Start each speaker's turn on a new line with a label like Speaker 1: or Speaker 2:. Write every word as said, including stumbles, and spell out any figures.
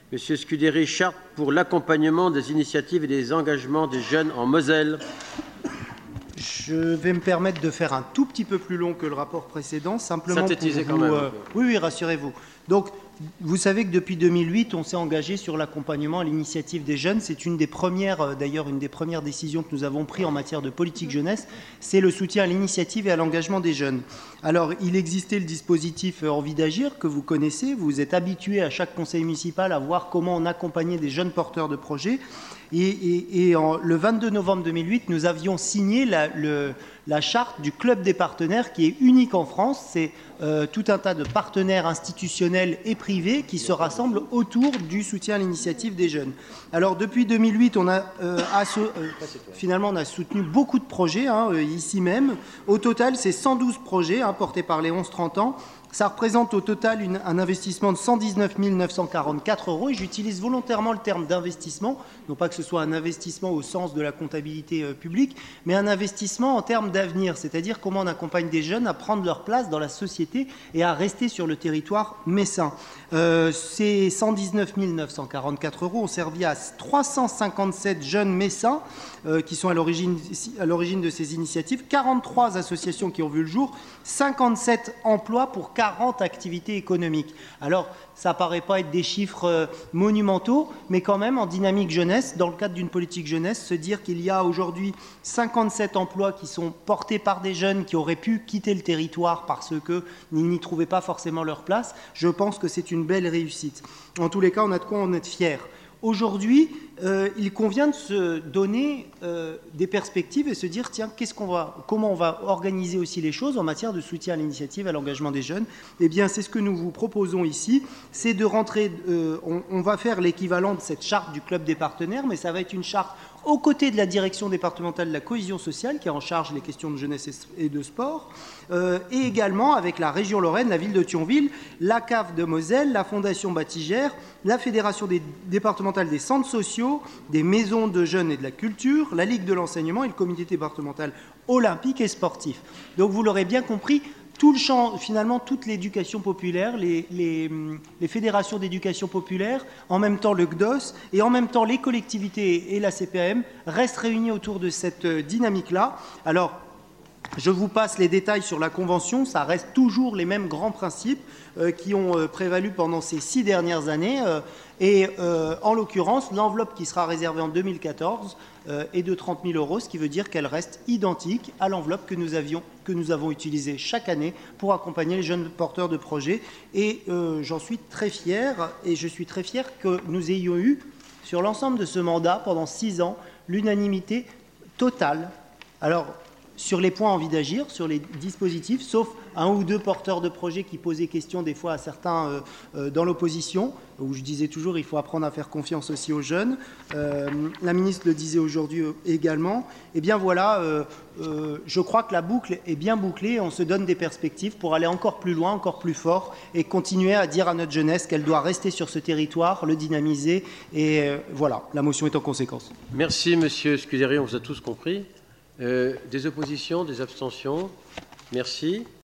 Speaker 1: Monsieur Scudéry, charte pour l'accompagnement des initiatives et des engagements des jeunes en Moselle.
Speaker 2: Je vais me permettre de faire un tout petit peu plus long que le rapport précédent, simplement
Speaker 1: synthétiser
Speaker 2: pour vous,
Speaker 1: quand même.
Speaker 2: Euh, oui, oui, rassurez-vous. Donc, vous savez que depuis deux mille huit, on s'est engagé sur l'accompagnement à l'initiative des jeunes. C'est une des premières, euh, d'ailleurs, une des premières décisions que nous avons prises en matière de politique jeunesse, c'est le soutien à l'initiative et à l'engagement des jeunes. Alors, il existait le dispositif Envie d'agir que vous connaissez. Vous êtes habitué à chaque conseil municipal à voir comment on accompagnait des jeunes porteurs de projets. Et, et, et en, le vingt-deux novembre deux mille huit, nous avions signé la, le, la charte du club des partenaires qui est unique en France. C'est euh, tout un tas de partenaires institutionnels et privés qui se rassemblent autour du soutien à l'initiative des jeunes. Alors depuis deux mille huit, on a, euh, asso, euh, finalement, on a soutenu beaucoup de projets, hein, euh, ici même. Au total, c'est cent douze projets hein, portés par les onze trente ans. Ça représente au total une, un investissement de cent dix-neuf mille neuf cent quarante-quatre euros. Et j'utilise volontairement le terme d'investissement, non pas que ce soit un investissement au sens de la comptabilité euh, publique, mais un investissement en termes d'avenir, c'est-à-dire comment on accompagne des jeunes à prendre leur place dans la société et à rester sur le territoire messin. Euh, ces cent dix-neuf mille neuf cent quarante-quatre euros ont servi à trois cent cinquante-sept jeunes messins euh, qui sont à l'origine, à l'origine de ces initiatives, quarante-trois associations qui ont vu le jour, cinquante-sept emplois pour quarante activités économiques. Alors, ça ne paraît pas être des chiffres euh, monumentaux, mais quand même, en dynamique jeunesse, dans le cadre d'une politique jeunesse, se dire qu'il y a aujourd'hui cinquante-sept emplois qui sont portés par des jeunes qui auraient pu quitter le territoire parce qu'ils n'y trouvaient pas forcément leur place, je pense que c'est une belle réussite. En tous les cas, on a de quoi en être fiers. Aujourd'hui, euh, il convient de se donner euh, des perspectives et se dire tiens, qu'est-ce qu'on va, comment on va organiser aussi les choses en matière de soutien à l'initiative, à l'engagement des jeunes. Eh bien, c'est ce que nous vous proposons ici, c'est de rentrer, euh, on, on va faire l'équivalent de cette charte du club des partenaires, mais ça va être une charte aux côtés de la direction départementale de la cohésion sociale, qui est en charge des questions de jeunesse et de sport, euh, et également avec la région Lorraine, la ville de Thionville, la C A F de Moselle, la Fondation Batigère, la Fédération des, départementale des centres sociaux, des maisons de jeunes et de la culture, la Ligue de l'enseignement et le comité départemental olympique et sportif. Donc vous l'aurez bien compris, tout le champ, finalement, toute l'éducation populaire, les, les, les fédérations d'éducation populaire, en même temps le C D O S et en même temps les collectivités et la C P A M restent réunis autour de cette dynamique-là. Alors, je vous passe les détails sur la Convention. Ça reste toujours les mêmes grands principes euh, qui ont euh, prévalu pendant ces six dernières années. Euh, et euh, en l'occurrence, l'enveloppe qui sera réservée en deux mille quatorze euh, est de trente mille euros, ce qui veut dire qu'elle reste identique à l'enveloppe que nous avions, que nous avons utilisée chaque année pour accompagner les jeunes porteurs de projets. Et euh, j'en suis très fier. Et je suis très fier que nous ayons eu, sur l'ensemble de ce mandat, pendant six ans, l'unanimité totale. Alors, sur les points envie d'agir, sur les dispositifs, sauf un ou deux porteurs de projets qui posaient question des fois à certains euh, euh, dans l'opposition, où je disais toujours il faut apprendre à faire confiance aussi aux jeunes. Euh, la ministre le disait aujourd'hui également. Eh bien voilà, euh, euh, je crois que la boucle est bien bouclée. On se donne des perspectives pour aller encore plus loin, encore plus fort et continuer à dire à notre jeunesse qu'elle doit rester sur ce territoire, le dynamiser. Et euh, voilà, la motion est en conséquence.
Speaker 1: Merci, monsieur Scudéry, on vous a tous compris. Euh, des oppositions, des abstentions? Merci.